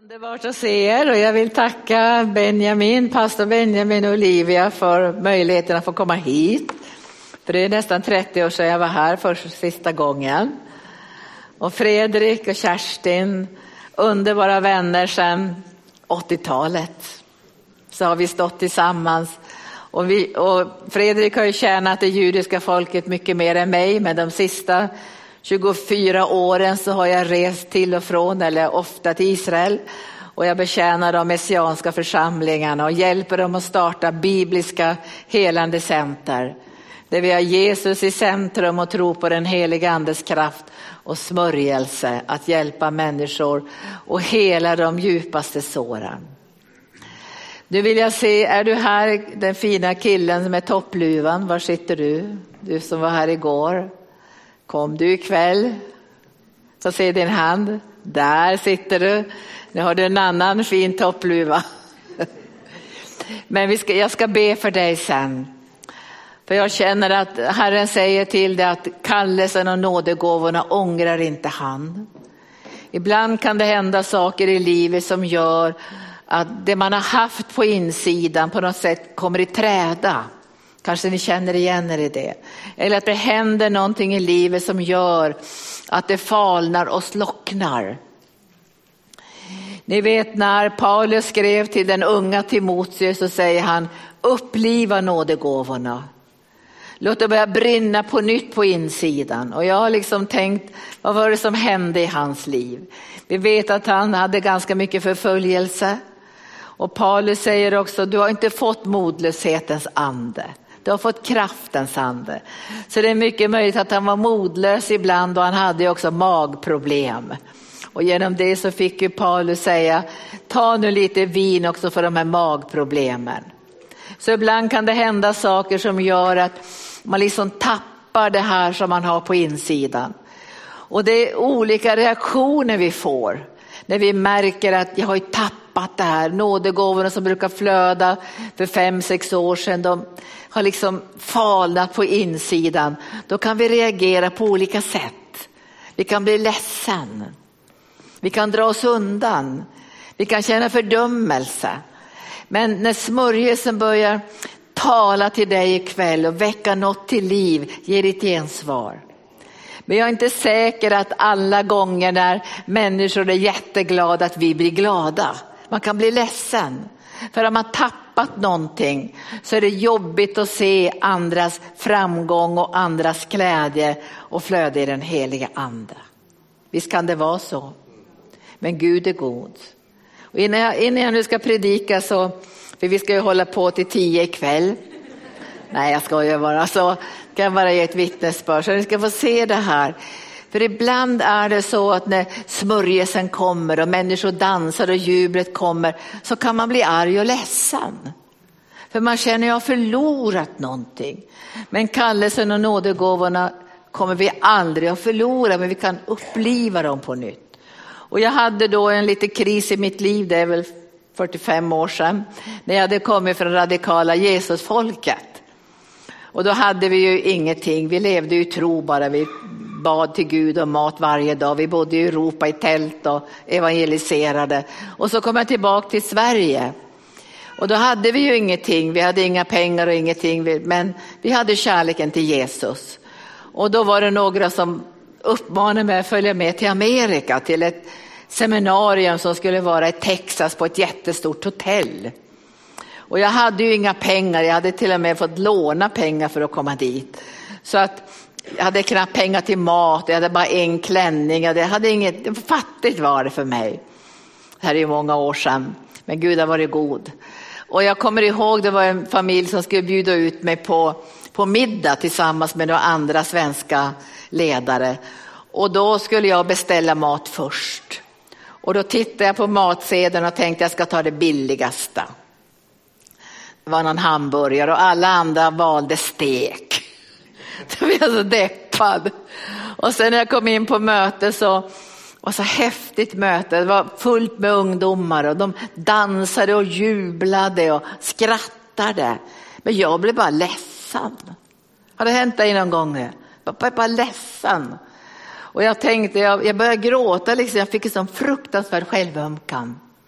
Underbart att se er, och jag vill tacka pastor Benjamin och Olivia för möjligheten att få komma hit. För det är nästan 30 år sedan jag var här för sista gången. Och Fredrik och Kerstin, underbara vänner sedan 80-talet. Så har vi stått tillsammans. Och Fredrik har ju tjänat det judiska folket mycket mer än mig, men de sista 24 åren så har jag rest till och från, eller ofta till Israel, och jag betjänar de messianska församlingarna och hjälper dem att starta bibliska helande center där vi har Jesus i centrum och tror på den heliga andes kraft och smörjelse att hjälpa människor och hela de djupaste såren. Nu vill jag se, är du här, den fina killen med toppluvan? Var sitter du? Du som var här igår. Kom du ikväll? Så se din hand. Där sitter du. Nu har du en annan fin toppluva. Men jag ska be för dig sen. För jag känner att Herren säger till dig att kallelsen och nådegåvorna ångrar inte han. Ibland kan det hända saker i livet som gör att det man har haft på insidan på något sätt kommer i träda. Kanske ni känner igen er i det. Eller att det händer någonting i livet som gör att det falnar och slocknar. Ni vet när Paulus skrev till den unga Timoteus så säger han: uppliva nådegåvorna. Låt det börja brinna på nytt på insidan. Och jag har liksom tänkt, vad var det som hände i hans liv? Vi vet att han hade ganska mycket förföljelse. Och Paulus säger också, du har inte fått modlöshetens ande. Du har fått kraftens ande. Så det är mycket möjligt att han var modlös ibland, och han hade också magproblem. Och genom det så fick ju Paulus säga, ta nu lite vin också för de här magproblemen. Så ibland kan det hända saker som gör att man liksom tappar det här som man har på insidan. Och det är olika reaktioner vi får när vi märker att jag har ju tappat det här. Nådegåvorna som brukar flöda för 5-6 år sedan, de har liksom falnat på insidan. Då kan vi reagera på olika sätt. Vi kan bli ledsen. Vi kan dra oss undan. Vi kan känna fördömelse. Men när smörjelsen börjar tala till dig ikväll och väcka något till liv, ge ditt gensvar. Men jag är inte säker att alla gånger när människor är jätteglada att vi blir glada. Man kan bli ledsen. För om man tappat någonting så är det jobbigt att se andras framgång och andras glädje och flöde i den heliga ande. Visst kan det vara så. Men Gud är god. Och innan jag nu ska predika så, för vi ska ju hålla på till 10 ikväll. Nej, jag ska ju bara så, kan jag bara ge ett vittnesbörd så ni ska få se det här. För ibland är det så att när smörjelsen kommer och människor dansar och jublet kommer, så kan man bli arg och ledsen. För man känner att jag har förlorat någonting. Men kallelsen och nådegåvorna kommer vi aldrig att förlora, men vi kan uppliva dem på nytt. Och jag hade då en liten kris i mitt liv, det är väl 45 år sedan, när jag hade kommit från radikala Jesusfolket. Och då hade vi ju ingenting, vi levde ju tro bara, vi bad till Gud och mat varje dag. Vi bodde i Europa i tält och evangeliserade. Och så kom jag tillbaka till Sverige. Och då hade vi ju ingenting, vi hade inga pengar och ingenting, men vi hade kärleken till Jesus. Och då var det några som uppmanade mig att följa med till Amerika, till ett seminarium som skulle vara i Texas på ett jättestort hotell. Och jag hade ju inga pengar, jag hade till och med fått låna pengar för att komma dit. Så att jag hade knappt pengar till mat, jag hade bara en klänning, jag hade inget, fattigt var det för mig. Det här är ju många år sedan, men Gud har varit god. Och jag kommer ihåg, det var en familj som skulle bjuda ut mig på middag tillsammans med några andra svenska ledare. Och då skulle jag beställa mat först. Och då tittade jag på matsedeln och tänkte jag ska ta det billigaste. Det var någon hamburgare och alla andra valde stek. Så blev jag så deppad. Och sen när jag kom in på möte så var så häftigt möte. Det var fullt med ungdomar och de dansade och jublade och skrattade. Men jag blev bara ledsen. Har det hänt dig någon gång? Jag var bara ledsen. Och jag tänkte, jag började gråta liksom. Jag fick en sån fruktansvärd självömkan.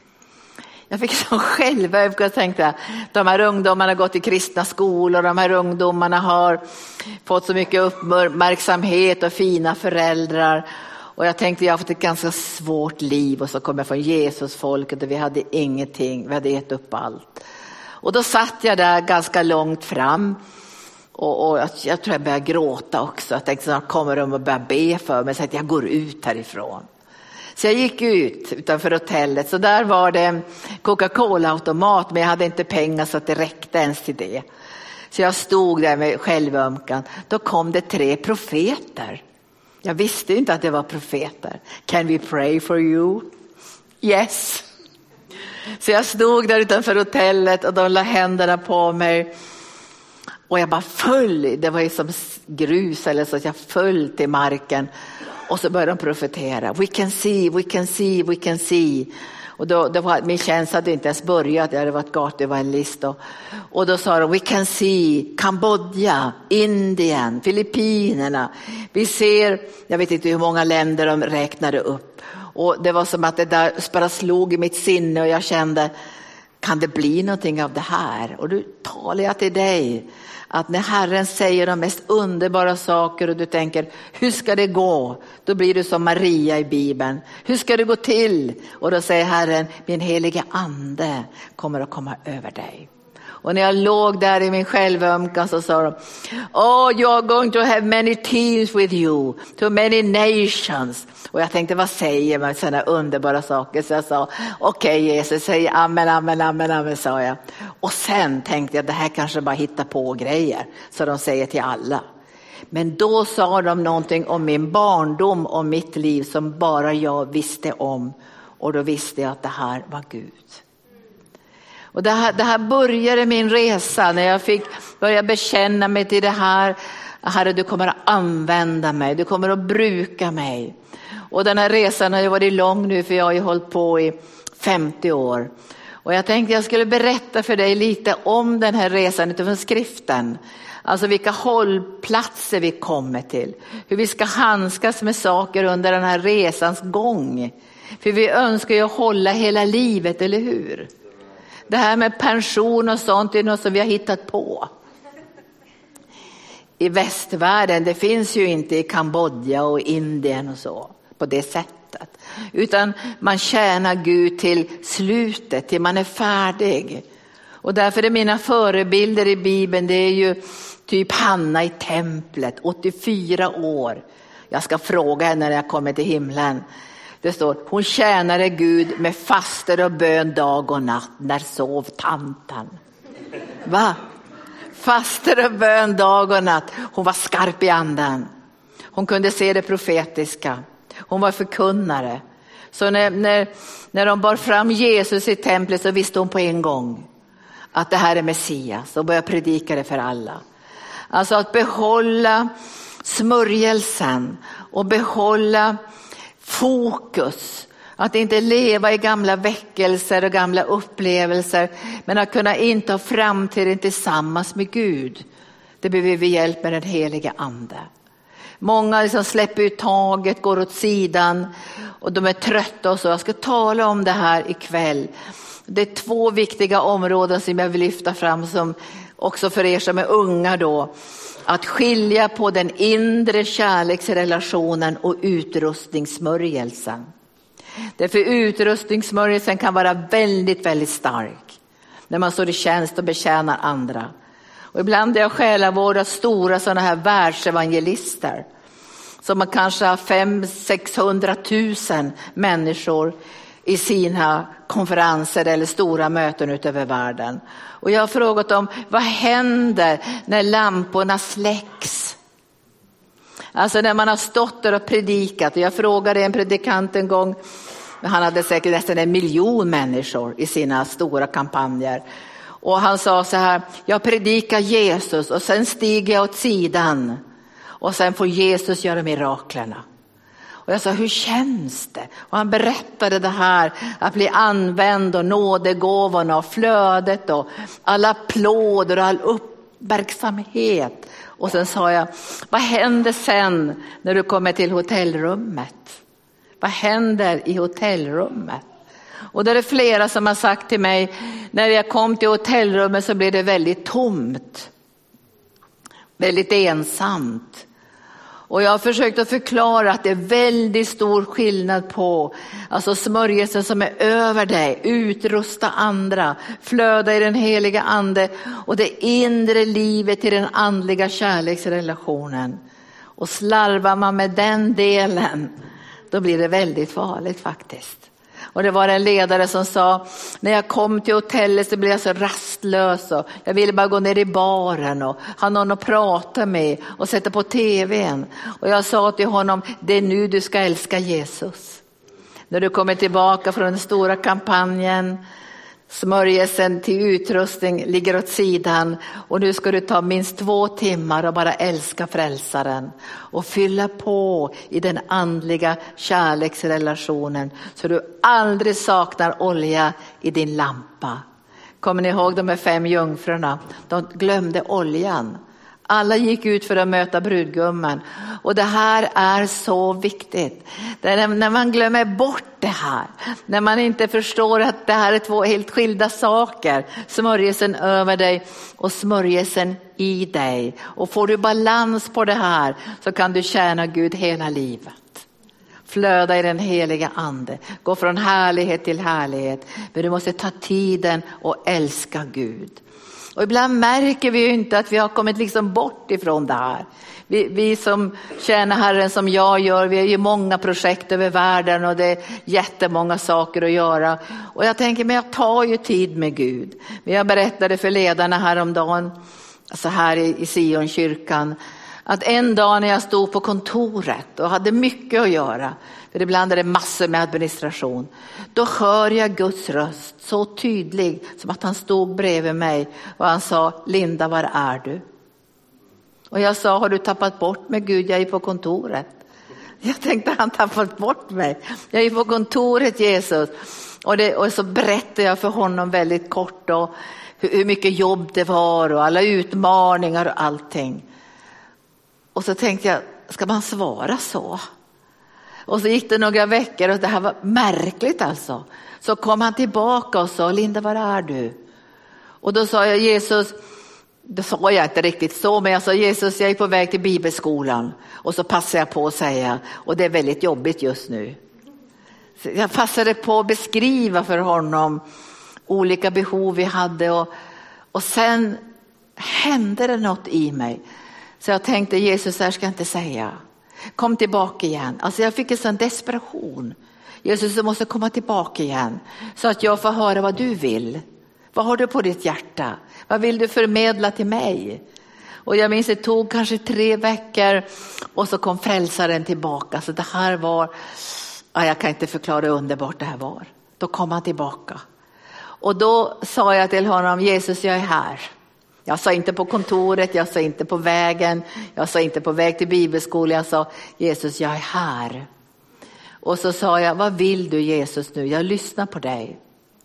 Jag fick så själva, jag tänkte de här ungdomarna har gått i kristna skolor, de här ungdomarna har fått så mycket uppmärksamhet och fina föräldrar. Och jag tänkte jag har fått ett ganska svårt liv och så kom jag från Jesusfolket och vi hade ingenting, vi hade gett upp allt. Och då satt jag där ganska långt fram och jag tror jag började gråta också. Jag tänkte snart kommer de och börjar be för mig så att jag går ut härifrån. Så jag gick ut utanför hotellet, så där var det en Coca-Cola-automat men jag hade inte pengar så att det räckte ens till det. Så jag stod där med självömkan. Då kom det 3 profeter. Jag visste inte att det var profeter. Can we pray for you? Yes. Så jag stod där utanför hotellet och de la händerna på mig. Och jag bara föll, det var ju som grus eller så att jag föll till marken. Och så började de profetera. We can see, we can see, we can see. Och då var, min tjänst hade inte ens börjat, det hade varit gatuevangelist. Och då sa de, we can see Kambodja, Indien, Filippinerna. Vi ser, jag vet inte hur många länder de räknade upp. Och det var som att det där bara slog i mitt sinne och jag kände, kan det bli någonting av det här? Och då talar jag till dig. Att när Herren säger de mest underbara saker och du tänker, hur ska det gå? Då blir du som Maria i Bibeln. Hur ska det gå till? Och då säger Herren, min heliga ande kommer att komma över dig. Och när jag låg där i min självömkan så sa de, oh, you're going to have many teams with you, to many nations. Och jag tänkte, vad säger man sådana underbara saker? Så jag sa, okej, Jesus, säg amen, amen, amen, amen, sa jag. Och sen tänkte jag, det här kanske bara hittar på grejer. Så de säger till alla. Men då sa de någonting om min barndom och mitt liv som bara jag visste om. Och då visste jag att det här var Gud. Och det här började min resa när jag fick börja bekänna mig till det här. Herre, du kommer att använda mig, du kommer att bruka mig. Och den här resan har ju varit lång nu, för jag har ju hållit på i 50 år. Och jag tänkte jag skulle berätta för dig lite om den här resan utifrån skriften. Alltså vilka hållplatser vi kommer till. Hur vi ska handskas med saker under den här resans gång. För vi önskar ju hålla hela livet, eller hur? Det här med pension och sånt är något som vi har hittat på. I västvärlden, det finns ju inte i Kambodja och Indien och så på det sättet. Utan man tjänar Gud till slutet, till man är färdig. Och därför är mina förebilder i Bibeln, det är ju typ Hanna i templet, 84 år. Jag ska fråga henne när jag kommer till himlen. Det står, hon tjänade Gud med faster och bön dag och natt. När sov tanten? Va? Faster och bön dag och natt. Hon var skarp i anden. Hon kunde se det profetiska. Hon var förkunnare. Så när de bar fram Jesus i templet så visste hon på en gång att det här är Messias och började predika det för alla. Alltså att behålla smörjelsen och behålla fokus. Att inte leva i gamla väckelser och gamla upplevelser, men att kunna inta framtiden tillsammans med Gud. Det behöver vi hjälp med den heliga ande. Många liksom släpper ut taget, går åt sidan och de är trötta och så. Jag ska tala om det här ikväll. Det är 2 viktiga områden som jag vill lyfta fram, som också för er som är unga då. Att skilja på den inre kärleksrelationen och utrustningssmörjelsen. Därför utrustningssmörjelsen kan vara väldigt, väldigt stark. När man står i tjänst och betjänar andra. Och ibland är jag själavårdat stora sådana här världsevangelister. Som man kanske har 500-600 000 människor i sina konferenser eller stora möten utöver världen. Och jag har frågat dem, vad händer när lamporna släcks? Alltså när man har stått där och predikat. Jag frågade en predikant en gång, han hade säkert nästan 1 miljon människor i sina stora kampanjer. Och han sa så här, jag predikar Jesus och sen stiger jag åt sidan. Och sen får Jesus göra miraklerna. Och jag sa, hur känns det? Och han berättade det här, att bli använd och nådegåvorna och flödet och alla applåder och all uppmärksamhet. Och sen sa jag, vad händer sen när du kommer till hotellrummet? Vad händer i hotellrummet? Och då är det flera som har sagt till mig, när jag kom till hotellrummet så blev det väldigt tomt. Väldigt ensamt. Och jag har försökt att förklara att det är väldigt stor skillnad på alltså smörjelsen som är över dig, utrusta andra, flöda i den heliga ande och det inre livet i den andliga kärleksrelationen. Och slarvar man med den delen, då blir det väldigt farligt faktiskt. Och det var en ledare som sa, när jag kom till hotellet så blev jag så rastlös och jag ville bara gå ner i baren och ha någon att prata med och sätta på tvn. Och jag sa till honom, det är nu du ska älska Jesus. När du kommer tillbaka från den stora kampanjen, smörjelsen till utrustning ligger åt sidan och nu ska du ta minst 2 timmar och bara älska frälsaren och fylla på i den andliga kärleksrelationen så du aldrig saknar olja i din lampa. Kommer ni ihåg de här 5 jungfrurna? De glömde oljan. Alla gick ut för att möta brudgummen. Och det här är så viktigt. Det är när man glömmer bort det här. När man inte förstår att det här är 2 helt skilda saker. Smörjelsen över dig och smörjelsen i dig. Och får du balans på det här så kan du tjäna Gud hela livet. Flöda i den heliga ande. Gå från härlighet till härlighet. Men du måste ta tiden och älska Gud. Och ibland märker vi ju inte att vi har kommit liksom bort ifrån det här. Vi som tjänar Herren som jag gör, vi har ju många projekt över världen och det är jättemånga saker att göra. Och jag tänker, men jag tar ju tid med Gud. Men jag berättade för ledarna häromdagen, alltså här i Sionkyrkan, att en dag när jag stod på kontoret och hade mycket att göra, för ibland är det massor med administration, då hör jag Guds röst så tydlig som att han stod bredvid mig och han sa, Linda, var är du? Och jag sa, har du tappat bort mig Gud? Jag är på kontoret. Jag tänkte, han tappat bort mig. Jag är på kontoret, Jesus. Och så berättade jag för honom väldigt kort och hur mycket jobb det var och alla utmaningar och allting. Och så tänkte jag, ska man svara så? Och så gick det några veckor och det här var märkligt alltså. Så kom han tillbaka och sa, Linda, var är du? Och då sa jag, Jesus, det sa jag inte riktigt så, men jag sa, Jesus, jag är på väg till bibelskolan. Och så passade jag på att säga, och det är väldigt jobbigt just nu. Så jag passade på att beskriva för honom olika behov vi hade. Och sen hände det något i mig. Så jag tänkte, Jesus, här ska jag inte säga. Kom tillbaka igen. Alltså jag fick en sån desperation. Jesus, du måste komma tillbaka igen. Så att jag får höra vad du vill. Vad har du på ditt hjärta? Vad vill du förmedla till mig? Och jag minns det tog kanske 3 veckor. Och så kom frälsaren tillbaka. Så det här var, jag kan inte förklara hur underbart det här var. Då kom han tillbaka. Och då sa jag till honom, Jesus, jag är här. Jag sa inte på kontoret, jag sa inte på vägen, jag sa inte på väg till bibelskolan. Jag sa, Jesus, jag är här. Och så sa jag, vad vill du Jesus nu? Jag lyssnar på dig.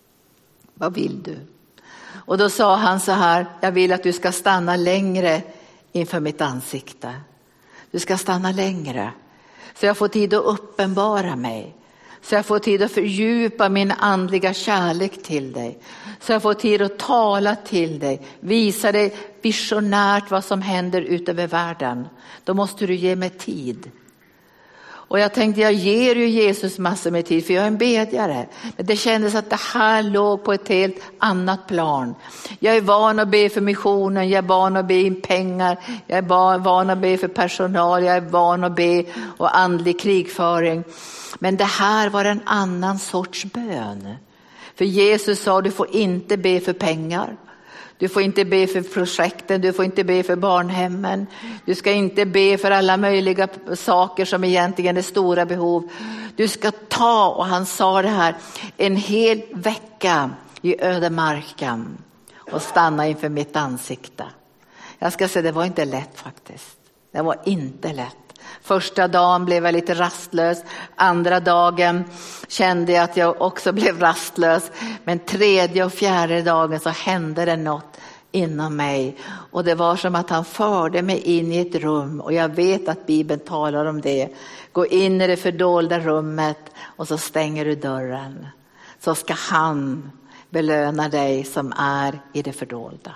Vad vill du? Och då sa han så här, jag vill att du ska stanna längre inför mitt ansikte. Du ska stanna längre. Så jag får tid att uppenbara mig. Så jag får tid att fördjupa min andliga kärlek till dig. Så jag får tid att tala till dig. Visa dig visionärt vad som händer utöver världen. Då måste du ge mig tid. Och jag tänkte, jag ger ju Jesus massor med tid för jag är en bedjare. Men det kändes att det här låg på ett helt annat plan. Jag är van att be för missionen, jag är van att be in pengar. Jag är van att be för personal, jag är van att be och andlig krigföring. Men det här var en annan sorts bön. För Jesus sa, du får inte be för pengar. Du får inte be för projekten, du får inte be för barnhemmen. Du ska inte be för alla möjliga saker som egentligen är stora behov. Du ska ta, och han sa det här, en hel vecka i ödemarken och stanna inför mitt ansikte. Jag ska säga, det var inte lätt faktiskt. Det var inte lätt. Första dagen blev jag lite rastlös. Andra dagen kände jag att jag också blev rastlös. Men 3:e och 4:e dagen så hände det något inom mig. Och det var som att han förde mig in i ett rum. Och jag vet att Bibeln talar om det. Gå in i det fördolda rummet och så stänger du dörren. så ska han belöna dig som är i det fördolda.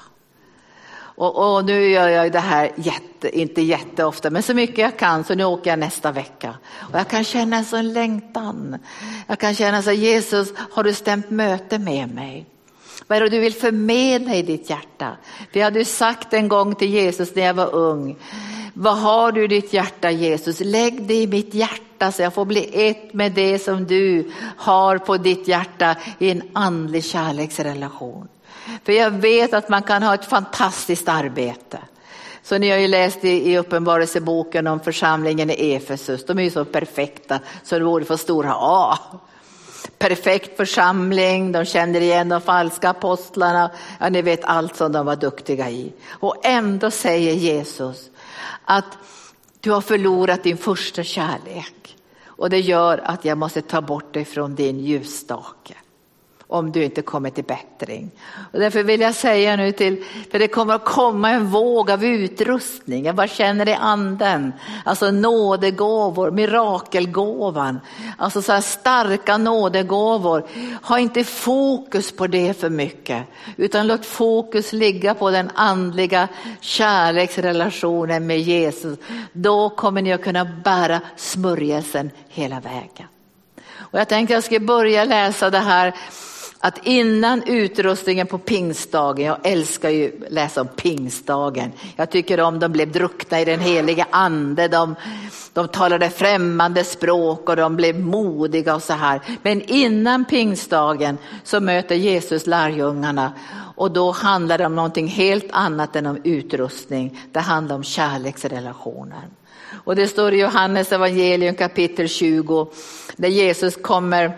Och nu gör jag det här inte jätteofta, men så mycket jag kan, så nu åker jag nästa vecka. Och jag kan känna en sån längtan. Jag kan känna så: Jesus, har du stämt möte med mig? Vad är det du vill förmedla i ditt hjärta? För jag hade sagt en gång till Jesus när jag var ung: vad har du i ditt hjärta, Jesus? Lägg det i mitt hjärta så jag får bli ett med det som du har på ditt hjärta i en andlig kärleksrelation. För jag vet att man kan ha ett fantastiskt arbete. Så ni har ju läst i uppenbarelseboken om församlingen i Efesus. De är ju så perfekta så det borde få stora A. Perfekt församling, de känner igen de falska apostlarna. Ja, ni vet allt som de var duktiga i. Och ändå säger Jesus att du har förlorat din första kärlek. Och det gör att jag måste ta bort dig från din ljusstake. Om du inte kommer till bättring. Och därför vill jag säga nu för det kommer att komma en våg av utrustning. Jag bara känner det i anden. Alltså nådegåvor, mirakelgåvan. Alltså så här starka nådegåvor. Ha inte fokus på det för mycket. Utan låt fokus ligga på den andliga kärleksrelationen med Jesus. Då kommer ni att kunna bära smörjelsen hela vägen. Och jag tänkte jag ska börja läsa det här. Att innan utrustningen på pingstdagen, jag älskar ju läsa om pingstdagen. Jag tycker om de blev druckna i den heliga ande. De talade främmande språk och de blev modiga och så här. Men innan pingstdagen så möter Jesus lärjungarna. Och då handlar det om någonting helt annat än om utrustning. Det handlar om kärleksrelationen. Och det står i Johannes evangelium kapitel 20. Där Jesus kommer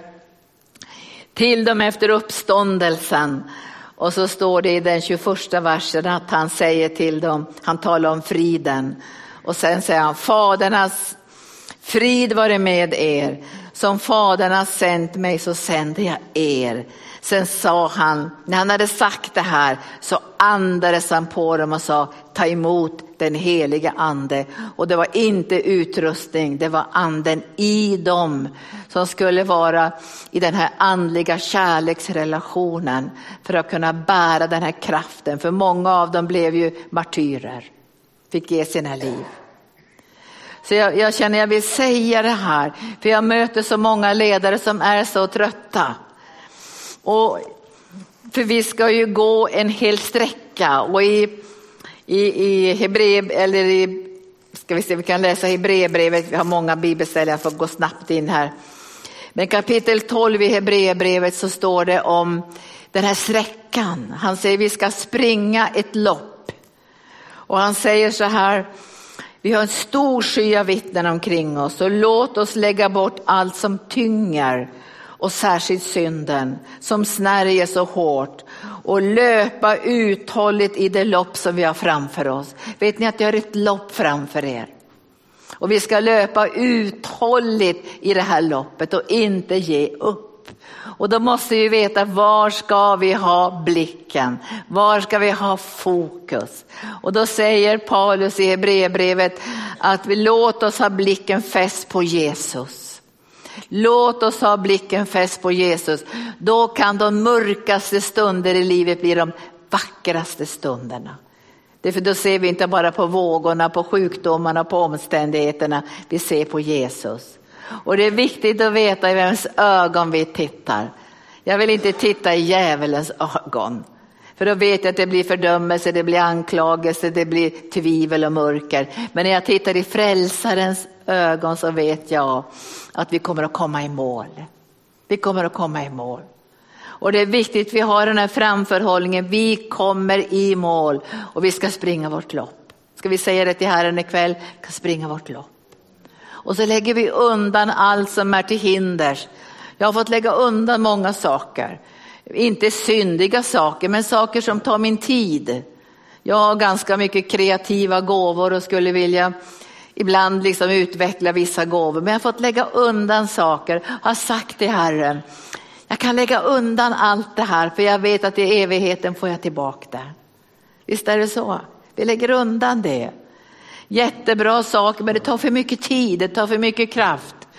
till dem efter uppståndelsen. Och så står det i den 21 versen att han säger till dem, han talar om friden. Och sen säger han: Fadernas frid vare med er. Som Fadern har sänt mig så sänder jag er. Sen sa han, när han hade sagt det här, så andades han på dem och sa: ta emot den heliga ande. Och det var inte utrustning, det var anden i dem som skulle vara i den här andliga kärleksrelationen för att kunna bära den här kraften. För många av dem blev ju martyrer, fick ge sina liv. Så jag känner jag vill säga det här, för jag möter så många ledare som är så trötta. Och för vi ska ju gå en hel sträcka, och i Hebreer, eller ska vi se, vi kan läsa Hebreerbrevet, vi har många bibelställen, jag får gå snabbt in här. Men kapitel 12 i Hebreerbrevet så står det om den här sträckan. Han säger vi ska springa ett lopp. Och han säger så här: vi har en stor sky av vittnen omkring oss, och låt oss lägga bort allt som tynger och särskilt synden som snärjer så hårt, och löpa uthålligt i det lopp som vi har framför oss. Vet ni att jag har ett lopp framför er? Och vi ska löpa uthålligt i det här loppet och inte ge upp. Och då måste vi veta, var ska vi ha blicken? Var ska vi ha fokus? Och då säger Paulus i Hebreerbrevet att vi låt oss ha blicken fäst på Jesus. Låt oss ha blicken fäst på Jesus. Då kan de mörkaste stunder i livet bli de vackraste stunderna. För då ser vi inte bara på vågorna, på sjukdomarna, på omständigheterna. Vi ser på Jesus. Och det är viktigt att veta i vems ögon vi tittar. Jag vill inte titta i djävulens ögon. För då vet jag att det blir fördömelse, det blir anklagelse, det blir tvivel och mörker. Men när jag tittar i frälsarens ögon så vet jag att vi kommer att komma i mål. Vi kommer att komma i mål. Och det är viktigt att vi har den här framförhållningen. Vi kommer i mål och vi ska springa vårt lopp. Ska vi säga det till Herren ikväll? Vi ska springa vårt lopp. Och så lägger vi undan allt som är till hinders. Jag har fått lägga undan många saker. Inte syndiga saker, men saker som tar min tid. Jag har ganska mycket kreativa gåvor och skulle vilja ibland liksom utveckla vissa gåvor. Men jag har fått lägga undan saker. Har sagt till Herren, jag kan lägga undan allt det här, för jag vet att i evigheten får jag tillbaka det. Visst är det så? Vi lägger undan det. Jättebra saker, men det tar för mycket tid, det tar för mycket kraft.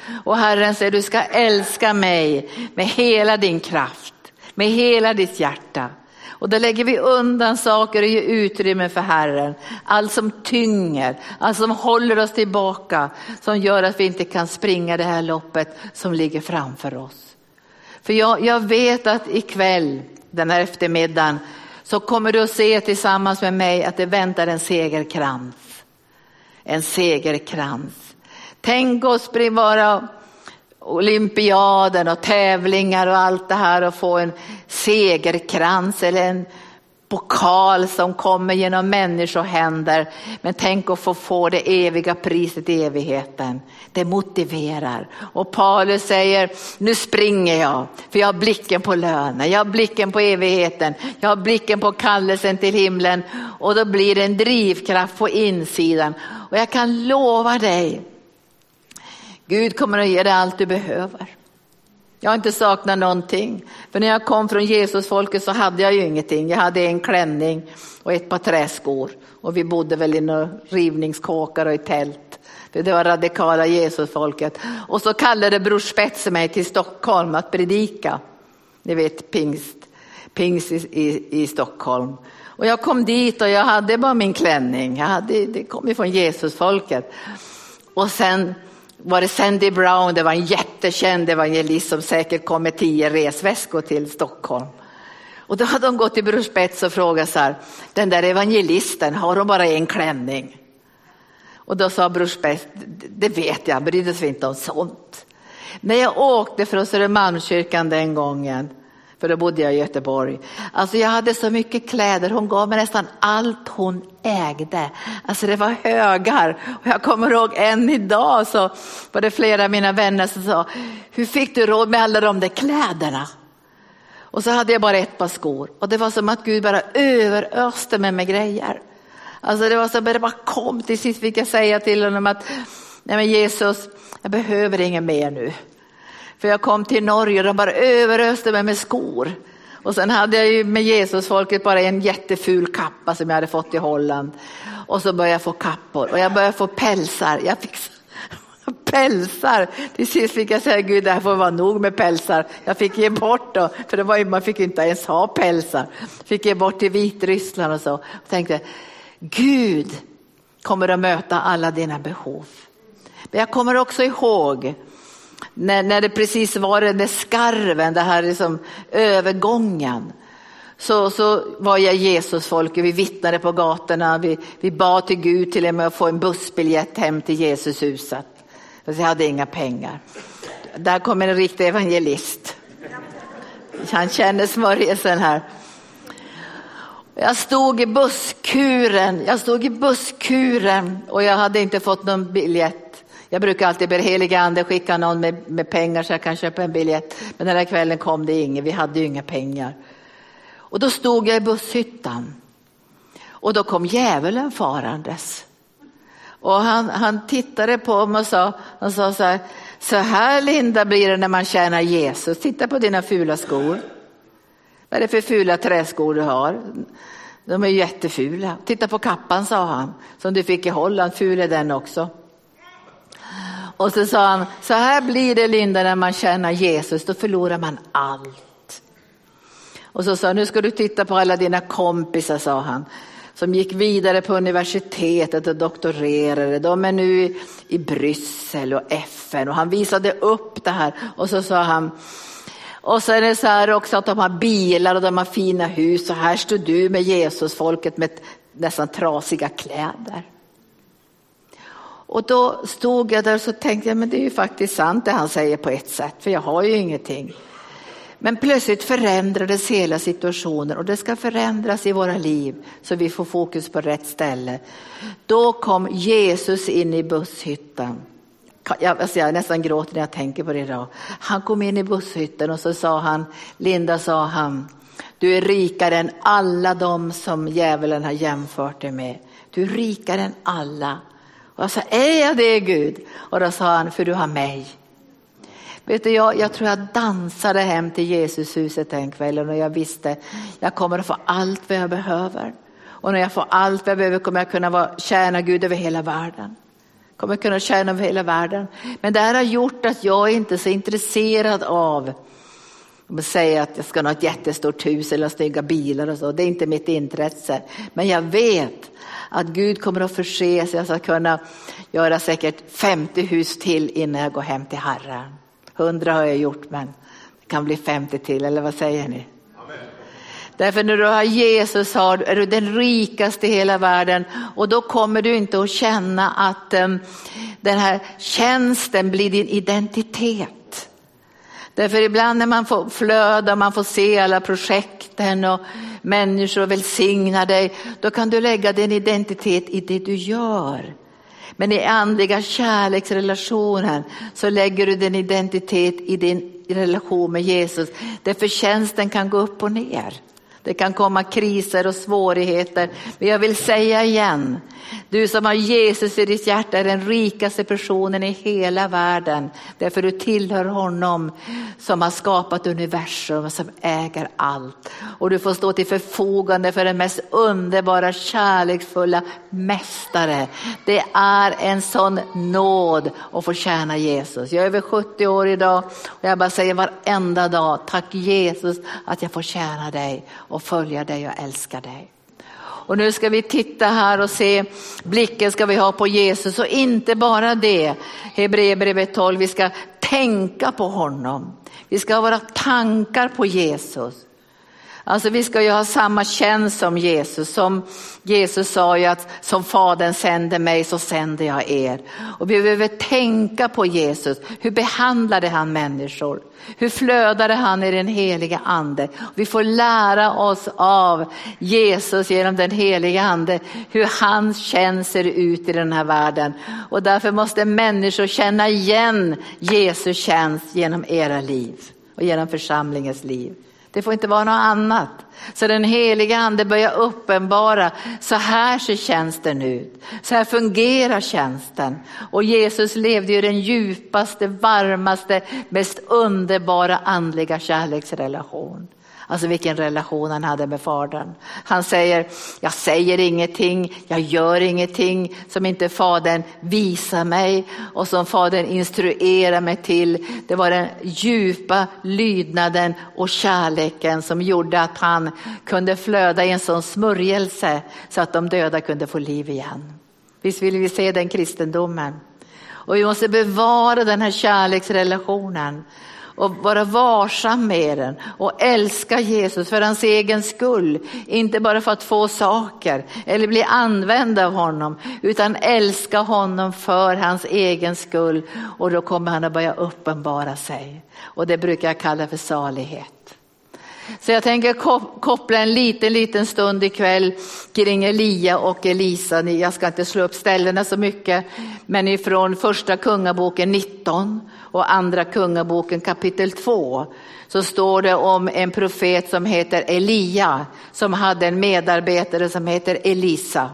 Och Herren säger, du ska älska mig med hela din kraft, med hela ditt hjärta. Och då lägger vi undan saker och ger utrymme för Herren. Allt som tynger, allt som håller oss tillbaka, som gör att vi inte kan springa det här loppet som ligger framför oss. För jag vet att ikväll, den här eftermiddagen, så kommer du att se tillsammans med mig att det väntar en segerkrans. En segerkrans. Tänk oss bara olympiaden och tävlingar och allt det här och få en segerkrans eller en pokal som kommer genom människohänder. Men tänk att få det eviga priset i evigheten. Det motiverar. Och Paulus säger, nu springer jag, för jag har blicken på lönen, jag har blicken på evigheten, jag har blicken på kallelsen till himlen. Och då blir det en drivkraft på insidan. Och jag kan lova dig, Gud kommer att ge dig allt du behöver. Jag har inte saknat någonting. För när jag kom från Jesusfolket så hade jag ju ingenting. Jag hade en klänning och ett par träskor. Och vi bodde väl i några rivningskåkar och i tält. För det var radikala Jesusfolket. Och så kallade Bror Spets mig till Stockholm att predika. Ni vet pingst i Stockholm. Och jag kom dit och jag hade bara min klänning. Det kom ju från Jesusfolket. Och sen var det Sandy Brown, det var en jättekänd evangelist som säkert kom med 10 resväskor till Stockholm. Och då hade de gått till Bror Spets och frågat så här, den där evangelisten, har de bara en klänning? Och då sa Bror Spets, det vet jag, brydde sig inte om sånt. När jag åkte från Södermalmskyrkan den gången, för då bodde jag i Göteborg. Alltså jag hade så mycket kläder. Hon gav mig nästan allt hon ägde. Alltså det var högar. Och jag kommer ihåg än idag så var det flera av mina vänner som sa, hur fick du råd med alla de där kläderna? Och så hade jag bara ett par skor. Och det var som att Gud bara överöste mig med grejer. Alltså det var så att det bara kom. Till sist fick jag säga till honom att, nej men Jesus, jag behöver inget mer nu. För jag kom till Norge och de bara överöste mig med skor. Och sen hade jag ju med Jesusfolket bara en jätteful kappa som jag hade fått i Holland. Och så började jag få kappor och jag började få pälsar. Jag fick pälsar. Till sist fick jag säga, Gud, det här får vara nog med pälsar. Jag fick ge bort då, för det var ju, man fick inte ens ha pälsar. Fick ge bort till Vitryssland och så. Och tänkte, Gud kommer att möta alla dina behov. Men jag kommer också ihåg när det precis var den där skarven, det här liksom övergången, så var jag Jesusfolk. Vi vittnade på gatorna, vi bad till Gud till och med att få en bussbiljett hem till Jesushuset. Så jag hade inga pengar. Där kommer en riktig evangelist. Han känner smörjelsen här. Jag stod i busskuren och jag hade inte fått någon biljett. Jag brukar alltid be heliga ande skicka någon med pengar så jag kan köpa en biljett. Men den här kvällen kom det ingen, vi hade ju inga pengar. Och då stod jag i busshyttan. Och då kom djävulen farandes. Och han tittade på mig och sa så här Linda blir det när man tjänar Jesus. Titta på dina fula skor. Vad är det för fula träskor du har? De är jättefula. Titta på kappan, sa han, som du fick i Holland, ful är den också. Och så sa han, så här blir det Linda när man tjänar Jesus, då förlorar man allt. Och så sa, nu ska du titta på alla dina kompisar, sa han, som gick vidare på universitetet och doktorerade. De är nu i Bryssel och FN, och han visade upp det här. Och så sa han, och så är det så här också att de har bilar och de har fina hus, och här står du med Jesusfolket med nästan trasiga kläder. Och då stod jag där och så tänkte jag, men det är ju faktiskt sant det han säger på ett sätt, för jag har ju ingenting. Men plötsligt förändrades hela situationen, och det ska förändras i våra liv så vi får fokus på rätt ställe. Då kom Jesus in i busshyttan. Jag nästan gråter när jag tänker på det idag. Han kom in i busshyttan och så sa han, Linda, sa han, du är rikare än alla de som djävulen har jämfört dig med. Du är rikare än alla. Och jag sa, är jag det, Gud? Och då sa han, för du har mig. Vet du, jag tror jag dansade hem till Jesushuset den kvällen, och jag visste, jag kommer att få allt vad jag behöver. Och när jag får allt vad jag behöver kommer jag kunna tjäna Gud över hela världen. Kommer kunna tjäna över hela världen. Men det här har gjort att jag inte är så intresserad av att säga att jag ska ha ett jättestort hus eller snygga bilar och så. Det är inte mitt intresse. Men jag vet att Gud kommer att förse sig. Jag ska kunna göra säkert 50 hus till innan jag går hem till Herren. 100 har jag gjort, men det kan bli 50 till, eller vad säger ni? Därför när du har Jesus är du den rikaste i hela världen. Och då kommer du inte att känna att den här tjänsten blir din identitet. Därför ibland när man får flöda, man får se alla projekten och människor välsigna dig. Då kan du lägga din identitet i det du gör. Men i andliga kärleksrelationen så lägger du din identitet i din relation med Jesus. Därför tjänsten kan gå upp och ner. Det kan komma kriser och svårigheter. Men jag vill säga igen. Du som har Jesus i ditt hjärta är den rikaste personen i hela världen. Därför du tillhör honom som har skapat universum och som äger allt. Och du får stå till förfogande för den mest underbara, kärleksfulla mästare. Det är en sån nåd att få tjäna Jesus. Jag är över 70 år idag och jag bara säger varenda dag: tack Jesus att jag får tjäna dig och följa dig och älska dig. Och nu ska vi titta här och se, blicken ska vi ha på Jesus och inte bara det. Hebreerbrevet 12, vi ska tänka på honom. Vi ska ha våra tankar på Jesus. Alltså vi ska ju ha samma tjänst som Jesus. Som Jesus sa ju att som Fadern sände mig så sänder jag er. Och vi behöver tänka på Jesus. Hur behandlade han människor? Hur flödade han i den heliga ande? Vi får lära oss av Jesus genom den heliga ande hur hans tjänst ser ut i den här världen. Och därför måste människor känna igen Jesus tjänst genom era liv och genom församlingens liv. Det får inte vara något annat. Så den heliga ande börjar uppenbara, så här ser tjänsten ut. Så här fungerar tjänsten. Och Jesus levde ju den djupaste, varmaste, mest underbara andliga kärleksrelation. Alltså vilken relation han hade med Fadern. Han säger, jag säger ingenting, jag gör ingenting som inte Fadern visar mig och som Fadern instruerar mig till. Det var den djupa lydnaden och kärleken som gjorde att han kunde flöda i en sån smörjelse så att de döda kunde få liv igen. Visst vill vi se den kristendomen. Och vi måste bevara den här kärleksrelationen. Och vara varsam med den och älska Jesus för hans egen skull. Inte bara för att få saker eller bli använd av honom, utan älska honom för hans egen skull. Och då kommer han att börja uppenbara sig. Och det brukar jag kalla för salighet. Så jag tänker koppla en liten stund ikväll kring Elia och Elisa. Jag ska inte slå upp ställena så mycket, men ifrån första kungaboken 19 och andra kungaboken kapitel 2 så står det om en profet som heter Elia som hade en medarbetare som heter Elisa.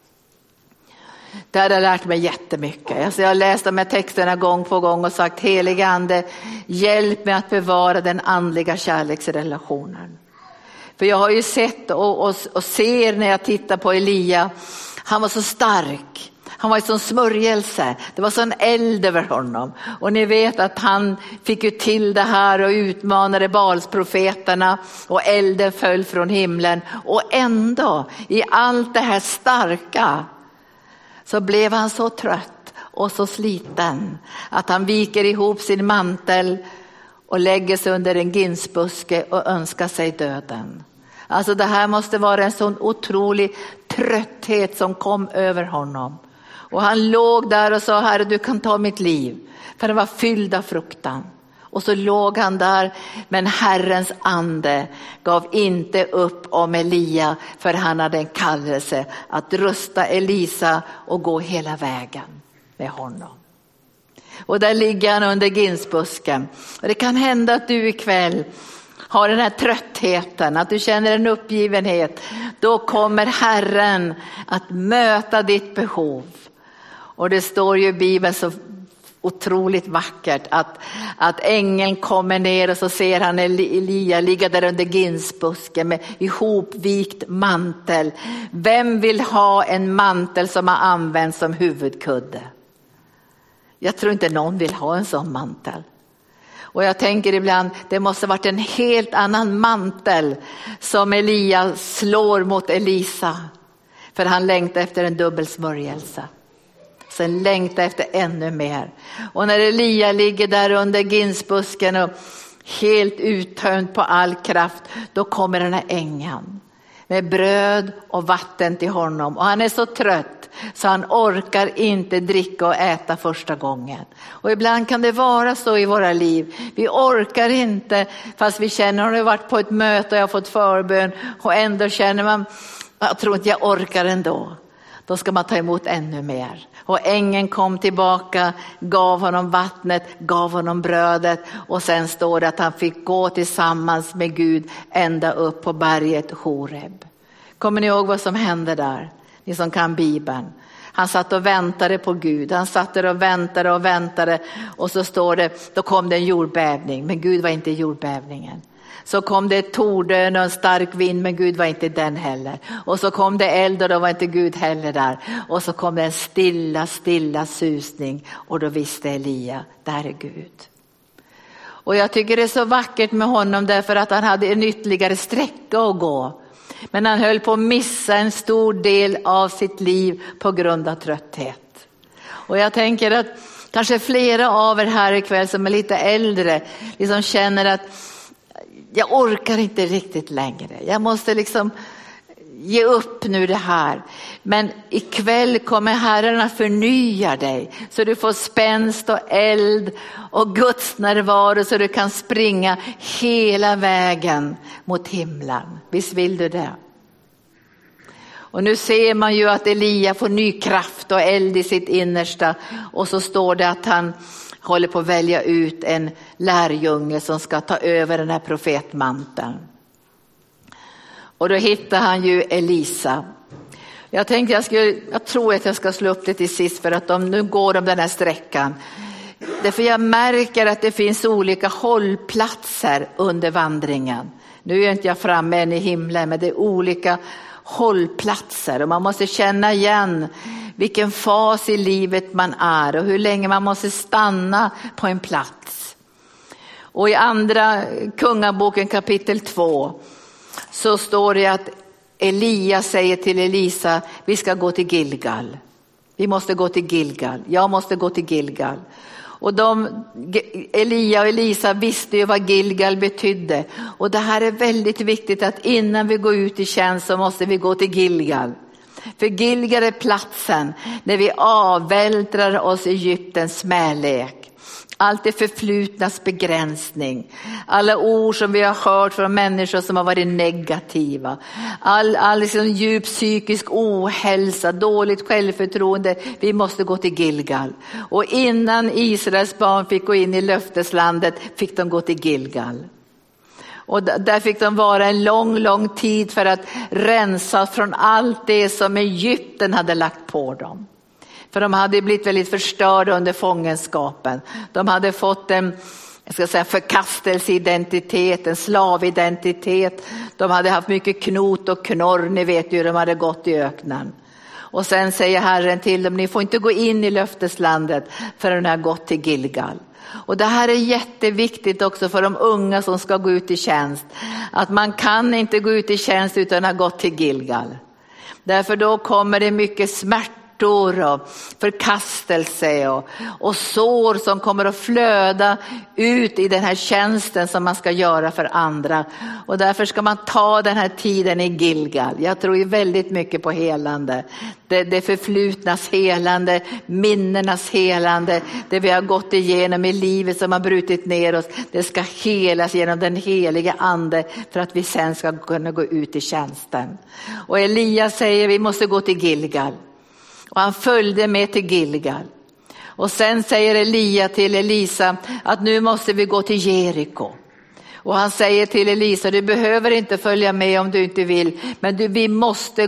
Det har jag lärt mig jättemycket. Alltså jag har läst de här texterna gång på gång och sagt, heliga ande, hjälp mig att bevara den andliga kärleksrelationen. För jag har ju sett och ser när jag tittar på Elia, han var så stark. Han var i sån smörjelse. Det var sån eld över honom. Och ni vet att han fick ju till det här och utmanade Baalsprofeterna. Och elden föll från himlen. Och ändå i allt det här starka så blev han så trött och så sliten att han viker ihop sin mantel och lägger sig under en ginsbuske och önskar sig döden. Alltså det här måste vara en sån otrolig trötthet som kom över honom. Och han låg där och sa, Herre, du kan ta mitt liv. För det var fylld av fruktan. Och så låg han där, men Herrens ande gav inte upp om Elia, för han hade en kallelse att rösta Elisa och gå hela vägen med honom. Och där ligger han under ginsbusken. Och det kan hända att du ikväll har den här tröttheten, att du känner en uppgivenhet. Då kommer Herren att möta ditt behov. Och det står ju i Bibeln så otroligt vackert att ängeln kommer ner och så ser han Elia ligga där under ginsbusken med ihopvikt mantel. Vem vill ha en mantel som har använts som huvudkudde? Jag tror inte någon vill ha en sån mantel. Och jag tänker ibland, det måste varit en helt annan mantel som Elia slår mot Elisa. För han längtar efter en dubbel smörjelse. Sen längtar efter ännu mer. Och när Elia ligger där under ginsbusken och helt uttömd på all kraft, då kommer den här ängeln med bröd och vatten till honom. Och han är så trött så han orkar inte dricka och äta första gången. Och ibland kan det vara så i våra liv. Vi orkar inte, fast vi känner att vi har varit på ett möte och jag har fått förbön. Och ändå känner man, jag tror inte jag orkar ändå. Då ska man ta emot ännu mer. Och ängeln kom tillbaka, gav honom vattnet, gav honom brödet. Och sen står det att han fick gå tillsammans med Gud ända upp på berget Horeb. Kommer ni ihåg vad som hände där? Ni som kan Bibeln. Han satt och väntade på Gud. Han satt där och väntade. Och så står det, då kom det en jordbävning. Men Gud var inte i jordbävningen. Så kom det ett tordön och en stark vind, men Gud var inte den heller. Och så kom det eld och då var inte Gud heller där. Och så kom det en stilla susning och då visste Elia, där är Gud. Och jag tycker det är så vackert med honom därför att han hade en ytterligare sträcka att gå. Men han höll på att missa en stor del av sitt liv på grund av trötthet. Och jag tänker att kanske flera av er här ikväll som är lite äldre liksom känner att jag orkar inte riktigt längre. Jag måste liksom ge upp nu det här. Men ikväll kommer Herren att förnya dig. Så du får spänst och eld och Guds närvaro. Så du kan springa hela vägen mot himlen. Visst vill du det? Och nu ser man ju att Elia får ny kraft och eld i sitt innersta. Och så står det att han håller på att välja ut en lärjunge som ska ta över den här profetmanteln. Och då hittar han ju Elisa. Jag tänkte jag tror att jag ska slå upp det till sist för att nu går de den här sträckan. Därför jag märker att det finns olika hållplatser under vandringen. Nu är inte jag framme än i himlen, men det är olika hållplatser och man måste känna igen vilken fas i livet man är och hur länge man måste stanna på en plats. Och i andra kungaboken kapitel 2 så står det att Elia säger till Elisa, vi ska gå till Gilgal. Vi måste gå till Gilgal. Jag måste gå till Gilgal. Och Elia och Elisa visste ju vad Gilgal betydde. Och det här är väldigt viktigt att innan vi går ut i tjänst så måste vi gå till Gilgal. För Gilgal är platsen när vi avvältrar oss i Egyptens smälek. Allt det förflutnas begränsning. Alla ord som vi har hört från människor som har varit negativa. All liksom djup psykisk ohälsa, dåligt självförtroende. Vi måste gå till Gilgal. Och innan Israels barn fick gå in i löfteslandet fick de gå till Gilgal. Och där fick de vara en lång tid för att rensa från allt det som Egypten hade lagt på dem. För de hade blivit väldigt förstörda under fångenskapen. De hade fått en förkastelseidentitet, en slavidentitet. De hade haft mycket knot och knorr, ni vet ju hur de hade gått i öknen. Och sen säger Herren till dem, ni får inte gå in i löfteslandet förrän ni har gått till Gilgal. Och det här är jätteviktigt också för de unga som ska gå ut i tjänst. Att man kan inte gå ut i tjänst utan att ha gått till Gilgal. Därför då kommer det mycket smärta och förkastelse och sår som kommer att flöda ut i den här tjänsten som man ska göra för andra. Och därför ska man ta den här tiden i Gilgal. Jag tror ju väldigt mycket på helande. Det förflutnas helande, minnenas helande. Det vi har gått igenom i livet som har brutit ner oss. Det ska helas genom den heliga ande för att vi sen ska kunna gå ut i tjänsten. Och Elias säger vi måste gå till Gilgal. Och han följde med till Gilgal. Och sen säger Elia till Elisa att nu måste vi gå till Jeriko. Och han säger till Elisa, du behöver inte följa med om du inte vill. Men jag måste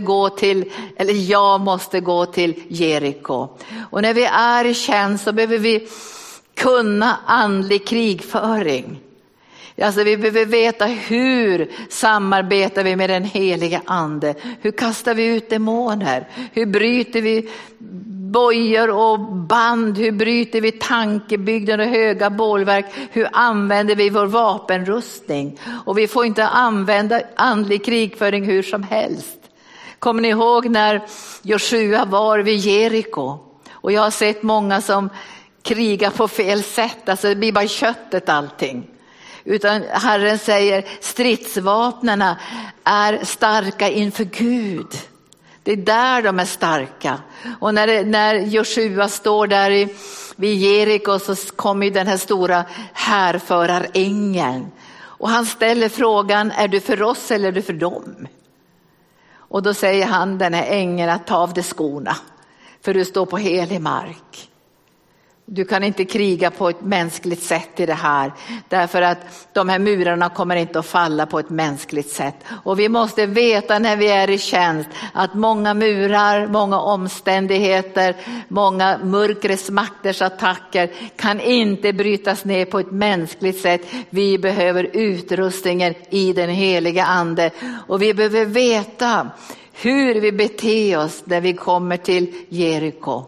gå till Jeriko. Och när vi är i tjänst så behöver vi kunna andlig krigföring. Alltså vi behöver veta hur samarbetar vi med den heliga ande. Hur kastar vi ut demoner? Hur bryter vi bojor och band? Hur bryter vi tankebygden och höga bålverk? Hur använder vi vår vapenrustning? Och vi får inte använda andlig krigföring hur som helst. Kommer ni ihåg när Joshua var vid Jeriko? Och jag har sett många som krigar på fel sätt. Alltså det blir bara köttet allting. Utan Herren säger stridsvapnena är starka inför Gud. Det är där de är starka. Och när Joshua står där vid Jeriko så kommer ju den här stora härförarängeln. Och han ställer frågan, är du för oss eller är du för dem? Och då säger han, den här ängeln, att ta av dig skorna. För du står på helig mark. Du kan inte kriga på ett mänskligt sätt i det här. Därför att de här murarna kommer inte att falla på ett mänskligt sätt. Och vi måste veta när vi är i tjänst att många murar, många omständigheter, många mörkrets makters attacker kan inte brytas ner på ett mänskligt sätt. Vi behöver utrustningen i den heliga ande. Och vi behöver veta hur vi beter oss när vi kommer till Jeriko.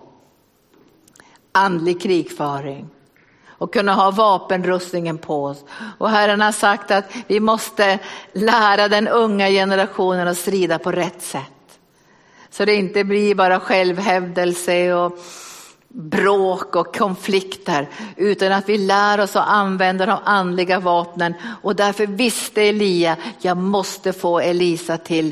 Andlig krigföring och kunna ha vapenrustningen på oss. Och Herren har sagt att vi måste lära den unga generationen att strida på rätt sätt. Så det inte blir bara självhävdelse och bråk och konflikter, utan att vi lär oss att använda de andliga vapnen. Och därför visste Elia, jag måste få Elisa till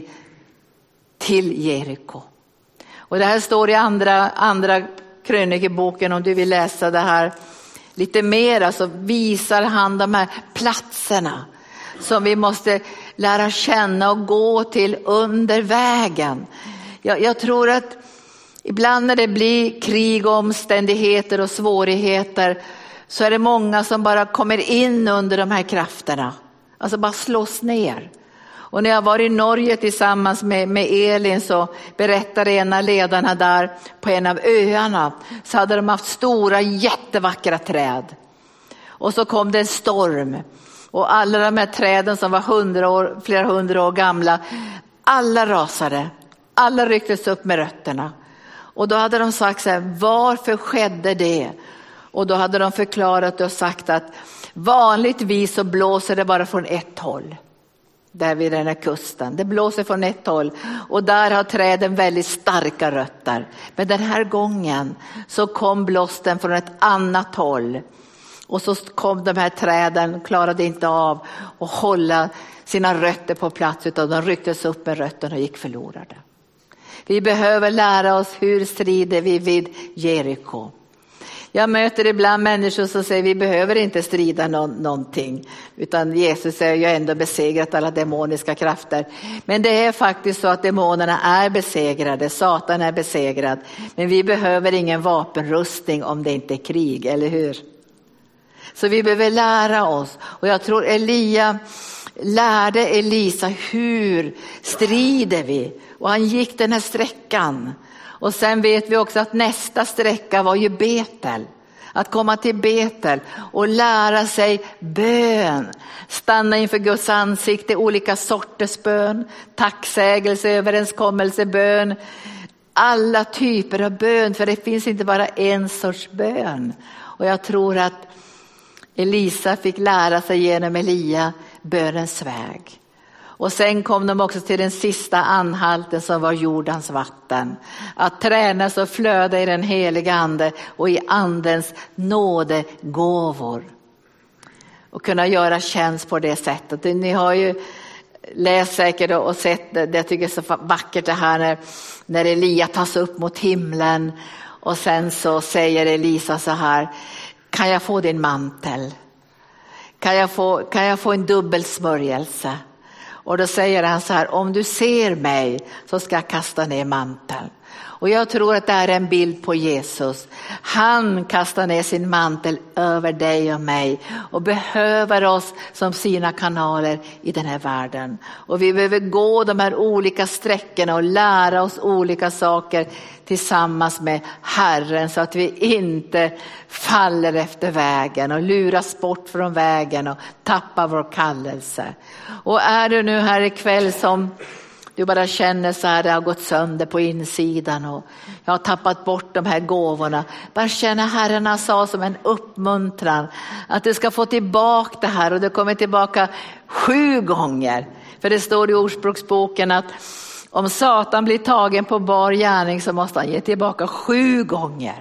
Jeriko. Och det här står i andra krönikeboken, om du vill läsa det här lite mer, så visar han de här platserna som vi måste lära känna och gå till under vägen. Jag tror att ibland när det blir krig och omständigheter och svårigheter så är det många som bara kommer in under de här krafterna. Alltså bara slås ner. Och när jag var i Norge tillsammans med Elin så berättade en av ledarna där på en av öarna, så hade de haft stora jättevackra träd. Och så kom det en storm och alla de här träden som var flera hundra år gamla, alla rasade. Alla rycktes upp med rötterna. Och då hade de sagt så här, varför skedde det? Och då hade de förklarat och sagt att vanligtvis så blåser det bara från ett håll. Där vid den här kusten. Det blåser från ett håll. Och där har träden väldigt starka rötter. Men den här gången så kom blåsten från ett annat håll. Och så kom de här träden, klarade inte av att hålla sina rötter på plats, utan de rycktes upp med rötterna och gick förlorade. Vi behöver lära oss hur strider vi vid Jeriko. Jag möter ibland människor som säger vi behöver inte strida någonting. Utan Jesus är ju ändå besegrat alla demoniska krafter. Men det är faktiskt så att demonerna är besegrade. Satan är besegrad. Men vi behöver ingen vapenrustning om det inte är krig, eller hur? Så vi behöver lära oss. Och jag tror Elia lärde Elisa hur strider vi. Och han gick den här sträckan. Och sen vet vi också att nästa sträcka var ju Betel. Att komma till Betel och lära sig bön. Stanna inför Guds ansikte, olika sorters bön. Tacksägelse, överenskommelse, bön. Alla typer av bön, för det finns inte bara en sorts bön. Och jag tror att Elisa fick lära sig genom Elia bönens väg. Och sen kom de också till den sista anhalten som var Jordans vatten. Att tränas och flöda i den heliga ande och i andens nådegåvor. Och kunna göra tjänst på det sättet. Ni har ju läst säkert och sett det. Jag tycker det är så vackert det här när Elia tas upp mot himlen. Och sen så säger Elisa så här: kan jag få din mantel? Kan jag få en dubbel smörjelse? Och då säger han så här: om du ser mig så ska jag kasta ner manteln. Och jag tror att det är en bild på Jesus. Han kastar ner sin mantel över dig och mig och behöver oss som sina kanaler i den här världen. Och vi behöver gå de här olika sträckorna och lära oss olika saker tillsammans med Herren, så att vi inte faller efter vägen och luras bort från vägen och tappar vår kallelse. Och är du nu här ikväll som Du bara känner så här, det har gått sönder på insidan och jag har tappat bort de här gåvorna. Bara känna Herren sa som en uppmuntran att du ska få tillbaka det här, och det kommer tillbaka 7 gånger. För det står i Ordspråksboken att om Satan blir tagen på bar gärning så måste han ge tillbaka 7 gånger.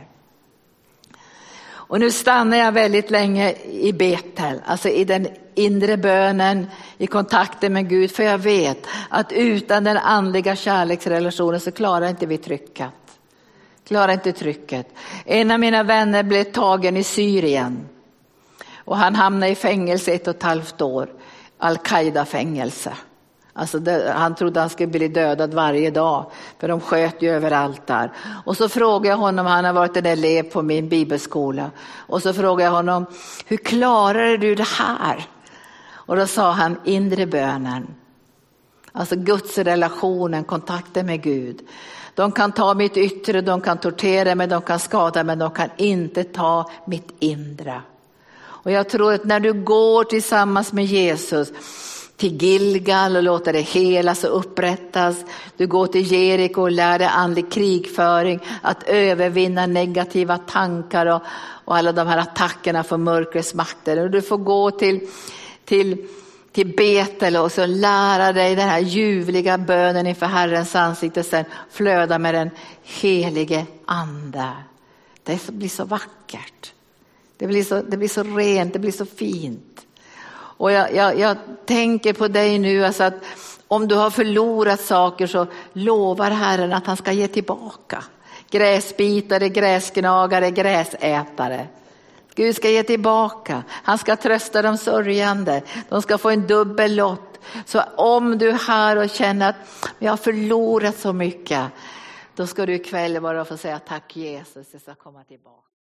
Och nu stannar jag väldigt länge i Betel, alltså i den inre bönen, i kontakten med Gud. För jag vet att utan den andliga kärleksrelationen så klarar inte vi trycket. Klarar inte trycket. En av mina vänner blev tagen i Syrien. Och han hamnade i fängelse 1,5 år. Al-Qaida-fängelse. Alltså han trodde han skulle bli dödad varje dag. För de sköt ju överallt där. Och så frågade jag honom, han har varit en elev på min bibelskola. Och så frågade jag honom, hur klarar du det här? Och då sa han, inre bönen. Alltså Guds relationen, kontakten med Gud. De kan ta mitt yttre, de kan tortera mig, de kan skada, men de kan inte ta mitt inre. Och jag tror att när du går tillsammans med Jesus till Gilgal och låter det helas och upprättas. Du går till Jeriko och lär dig andlig krigföring, att övervinna negativa tankar och alla de här attackerna från mörkrets makter. Och du får gå till Betel och så lära dig den här ljuvliga bönen inför Herrens ansikte, sen flöda med den helige ande. Det blir så vackert. Det blir så rent, det blir så fint. Och jag tänker på dig nu, alltså att om du har förlorat saker så lovar Herren att han ska ge tillbaka. Gräsbitare, gräsgnagare, gräsätare. Gud ska ge tillbaka. Han ska trösta de sörjande. De ska få en dubbel lott. Så om du är här och känner att jag har förlorat så mycket, då ska du ikväll bara få säga tack Jesus, jag ska komma tillbaka.